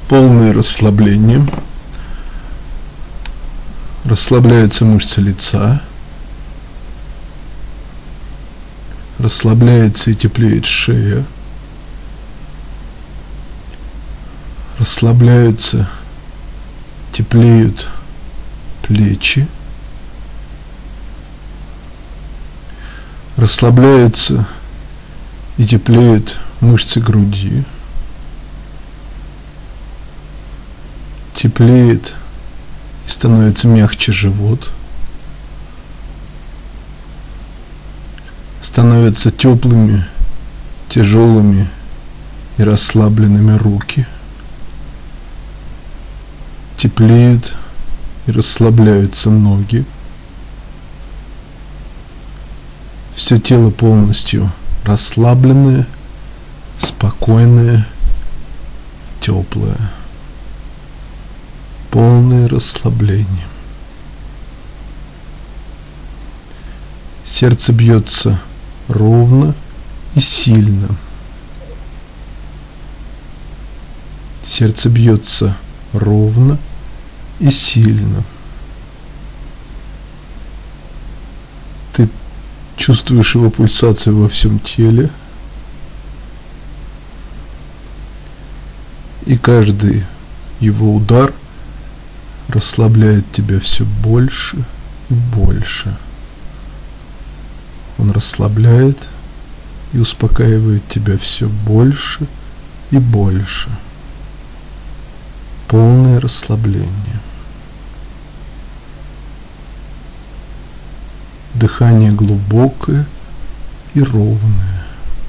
Полное расслабление. Расслабляются мышцы лица. Расслабляется и теплеет шея. Расслабляются, теплеют плечи. Расслабляются и теплеют мышцы груди. Теплеет и становится мягче живот. Становятся теплыми, тяжелыми и расслабленными руки. Теплеют и расслабляются ноги. Все тело полностью расслабленное, спокойное, теплое. Полное расслабление. Сердце бьется ровно и сильно. Сердце бьется ровно и сильно. Ты чувствуешь его пульсацию во всем теле. И каждый его удар расслабляет тебя все больше и больше. Он расслабляет и успокаивает тебя все больше и больше. Полное расслабление. Дыхание глубокое и ровное.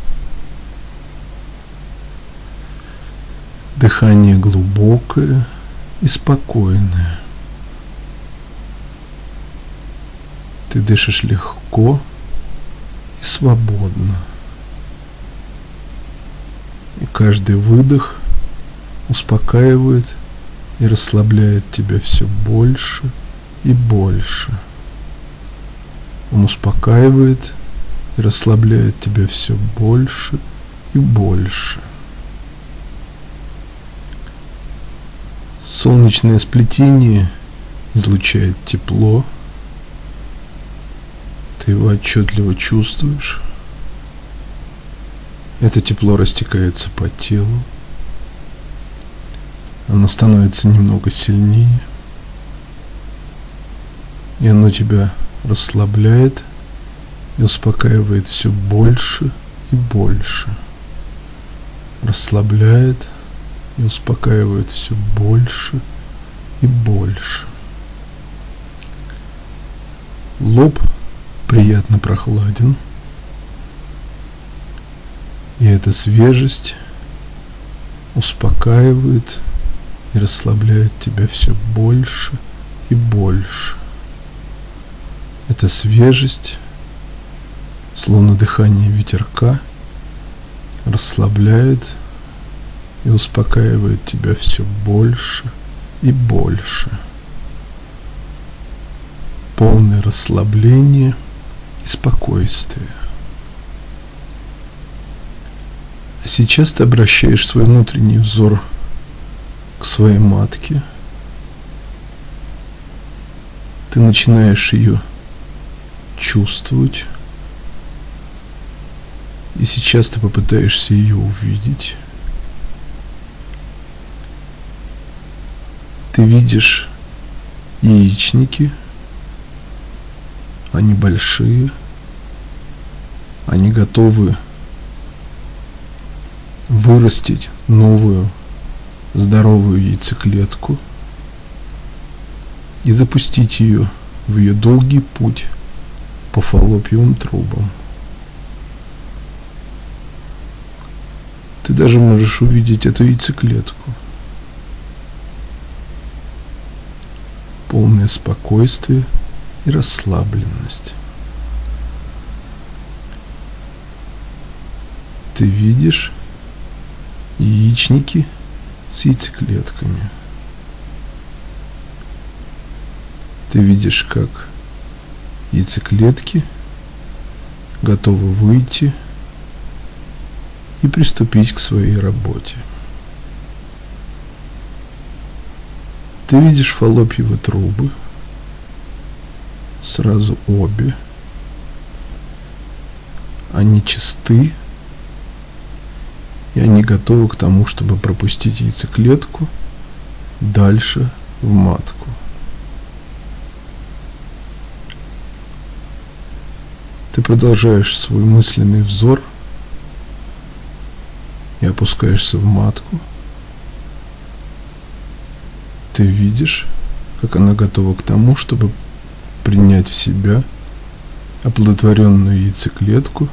Дыхание глубокое и спокойное. Ты дышишь легко и свободно. И каждый выдох успокаивает и расслабляет тебя все больше и больше. Он успокаивает и расслабляет тебя все больше и больше. Солнечное сплетение излучает тепло. Ты его отчетливо чувствуешь. Это тепло растекается по телу. Оно становится немного сильнее. И оно тебя расслабляет и успокаивает все больше и больше. Расслабляет и успокаивает все больше и больше. Лоб приятно прохладен. И эта свежесть успокаивает и расслабляет тебя все больше и больше. Эта свежесть, словно дыхание ветерка, расслабляет и успокаивает тебя все больше и больше. Полное расслабление и спокойствие. А сейчас ты обращаешь свой внутренний взор к своей матке. Ты начинаешь ее чувствовать. И сейчас ты попытаешься ее увидеть. Ты видишь яичники. Они большие. Они готовы вырастить новую здоровую яйцеклетку и запустить ее в ее долгий путь по фаллопиевым трубам. Ты даже можешь увидеть эту яйцеклетку. Полное спокойствие и расслабленность. Ты видишь яичники с яйцеклетками. Ты видишь, как яйцеклетки готовы выйти и приступить к своей работе. Ты видишь фаллопьевые трубы, сразу обе. Они чисты, и они готовы к тому, чтобы пропустить яйцеклетку дальше в матку. Ты продолжаешь свой мысленный взор и опускаешься в матку. Ты видишь, как она готова к тому, чтобы принять в себя оплодотворенную яйцеклетку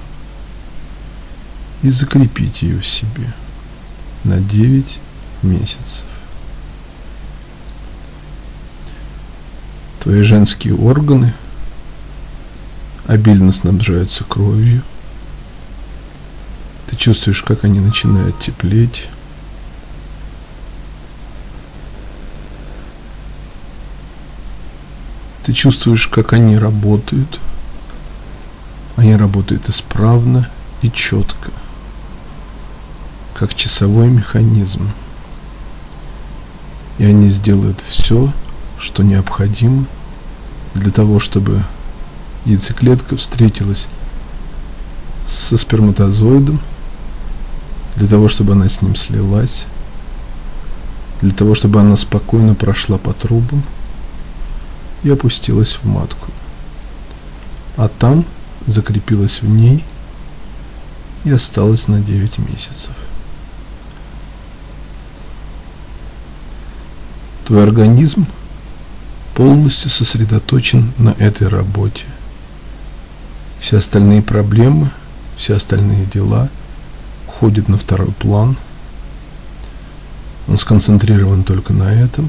и закрепить ее в себе на 9 месяцев. Твои женские органы обильно снабжаются кровью. Ты чувствуешь, как они начинают теплеть. Ты чувствуешь, как они работают. Они работают исправно и четко, как часовой механизм. И они сделают все, что необходимо для того, чтобы яйцеклетка встретилась со сперматозоидом, для того, чтобы она с ним слилась, для того, чтобы она спокойно прошла по трубам и опустилась в матку. А там закрепилась в ней и осталась на 9 месяцев. Твой организм полностью сосредоточен на этой работе. Все остальные проблемы, все остальные дела уходят на второй план. Он сконцентрирован только на этом.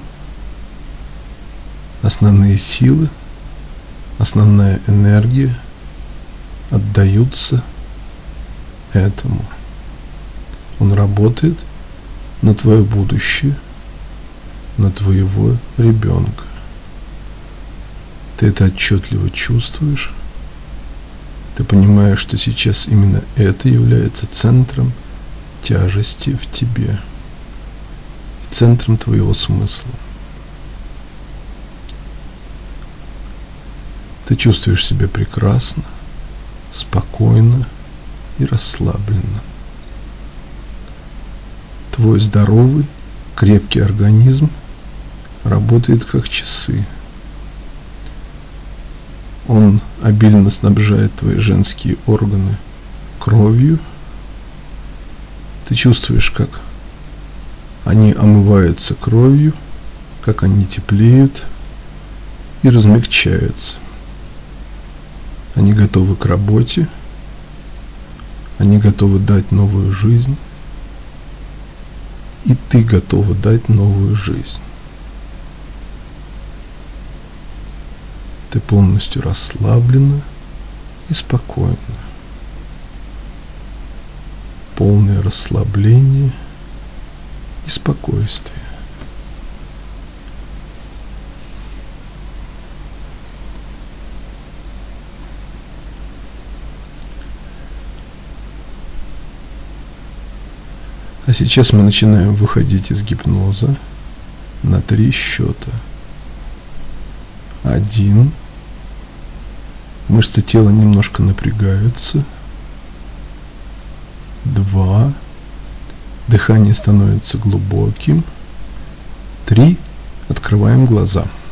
Основные силы, основная энергия отдаются этому. Он работает на твое будущее, на твоего ребенка. Ты это отчетливо чувствуешь. Ты понимаешь, что сейчас именно это является центром тяжести в тебе и центром твоего смысла. Ты чувствуешь себя прекрасно, спокойно и расслабленно. Твой здоровый, крепкий организм работает как часы. Он обильно снабжает твои женские органы кровью. Ты чувствуешь, как они омываются кровью, как они теплеют и размягчаются. Они готовы к работе, они готовы дать новую жизнь, и ты готова дать новую жизнь. Ты полностью расслаблена и спокойна. Полное расслабление и спокойствие. А сейчас мы начинаем выходить из гипноза на 3 счета. 1. Мышцы тела немножко напрягаются. 2. Дыхание становится глубоким. 3. Открываем глаза.